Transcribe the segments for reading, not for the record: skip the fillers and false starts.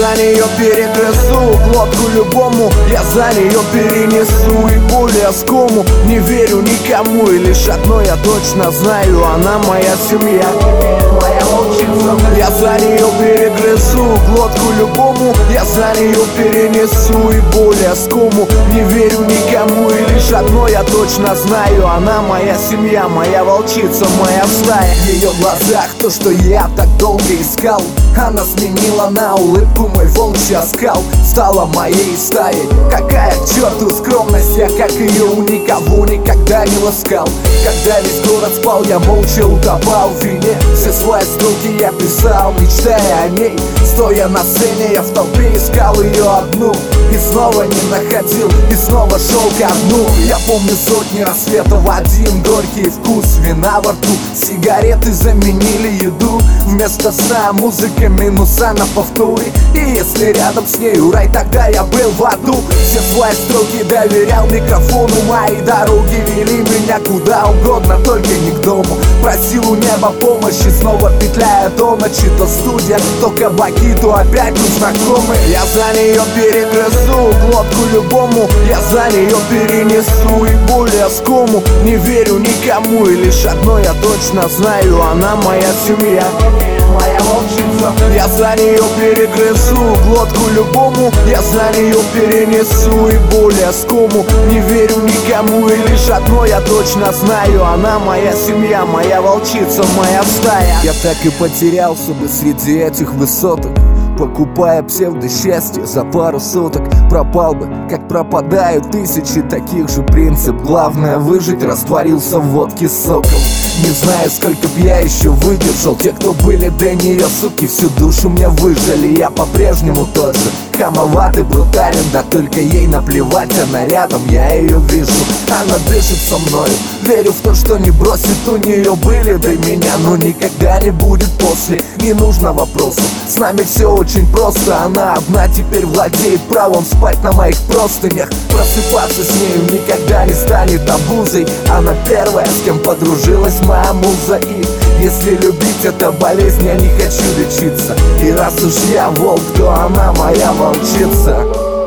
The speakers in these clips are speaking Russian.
за нее перегрызу глотку любому, я за нее перенесу и боль и оскому. Не верю никому, и лишь одно я точно знаю: она моя семья, моя волчица. Я за нее перегрызу глотку любому, я за нее перенесу и боль и оскому. Не верю никому, и лишь одно я точно знаю: она моя семья, моя волчица, моя стая. В ее глазах то, что я так долго искал, она сменила на улыбку мой волчий оскал. Стала моей стаей. Какая к черту скромность, я как ее у никого никогда не ласкал. Когда весь город спал, я молча утопал в вине. Все свои строки я писал, мечтая о ней. Стоя на сцене, я в толпе искал ее одну, и снова не находил, и снова шел ко дну. Я помню сотни рассветов, один горький вкус вина во рту. Сигареты заменили еду, вместо сна музыка, минуса на повторе. И если рядом с нею рай, тогда я был в аду. Все свои строки доверял микрофону, мои дороги вели меня куда угодно, только не к дому. Просил у неба помощи, снова петляя до ночи. То студия, то кабаки, то опять незнакомые. Я за нее перегрызу глотку любому, я за нее перенесу и боль и оскому. Не верю никому, и лишь одно я точно знаю: она моя семья, моя волчица. Я за нее перегрызу глотку любому, я за нее перенесу и боль и оскому. Не верю никому, и лишь одно я точно знаю: она моя семья, моя волчица, моя стая. Я так и потерялся бы среди этих высоток, покупая псевдо-счастье за пару суток. Пропал бы, как пропадают тысячи таких же. Принцип: главное выжить, растворился в водке с соком. Не знаю, сколько б я еще выдержал. Те, кто были до нее, суки, всю душу мне выжили. Я по-прежнему тот же, хамоватый, брутален. Да только ей наплевать, она рядом, я ее вижу. Она дышит со мною, верю в то, что не бросит. У нее были до меня, но никогда не будет после. Не нужно вопросов, с нами все очень просто. Она одна теперь владеет правом спать на моих простынях. Просыпаться с нею никогда не станет обузой. Она первая, с кем подружилась моя муза. И если любить это болезнь, я не хочу лечиться. И раз уж я волк, то она моя волчица.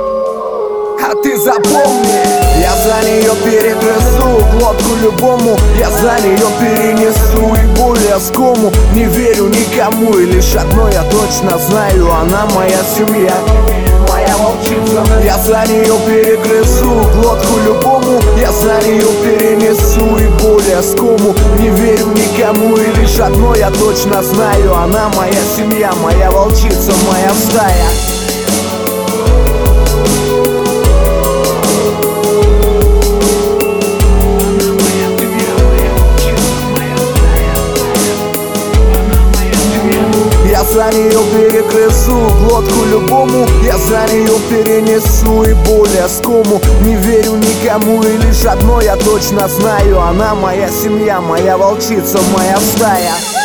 А ты запомни, я за нее перегрызу глотку любому, я за нее перенесу и боль и оскому. Не верю никому, и лишь одно я точно знаю: она моя семья, моя волчица. Я за нее перегрызу глотку любому, я за нее перенесу и боль и оскому. Не верю никому, и лишь одно я точно знаю: она моя семья, моя волчица, моя стая. Я за нее перегрызу глотку любому, я за нее перенесу и боль и оскому. Не верю никому, и лишь одно я точно знаю: она моя семья, моя волчица, моя стая.